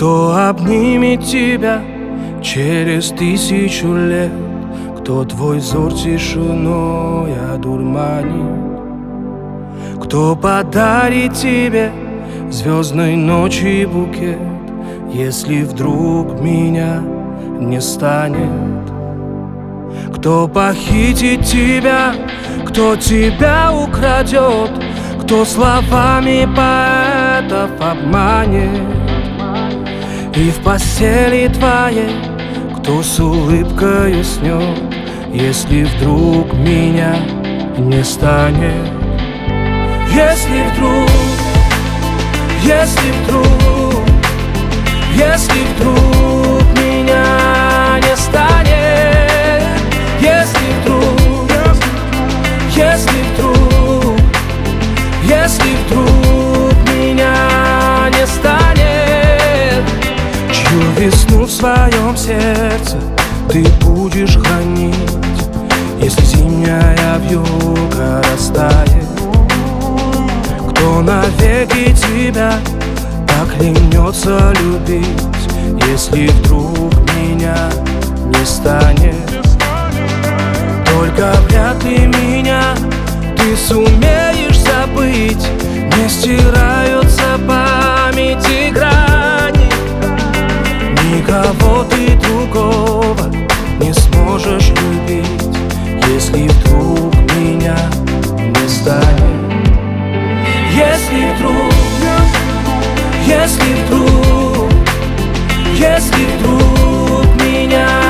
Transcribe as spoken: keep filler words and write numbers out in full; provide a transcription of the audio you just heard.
Кто обнимет тебя через тысячу лет? Кто твой взор тишиной одурманит? Кто подарит тебе звездной ночи букет, если вдруг меня не станет? Кто похитит тебя, кто тебя украдет, кто словами поэтов обманет? И в постели твоей кто с улыбкой уснет, если вдруг меня не станет? Если вдруг, если вдруг, если вдруг меня не станет, если вдруг, если вдруг, если вдруг меня не станет, чью весну в своем сердце ты будешь хранить, если зимняя вьюга растает? Кто навеки тебя поклянется любить, если вдруг меня не станет? Только вряд ли меня ты сумеешь забыть, не стираются памяти грани. Никого ты другого не сможешь любить, если вдруг меня не станет. Если вдруг, если вдруг, если вдруг меня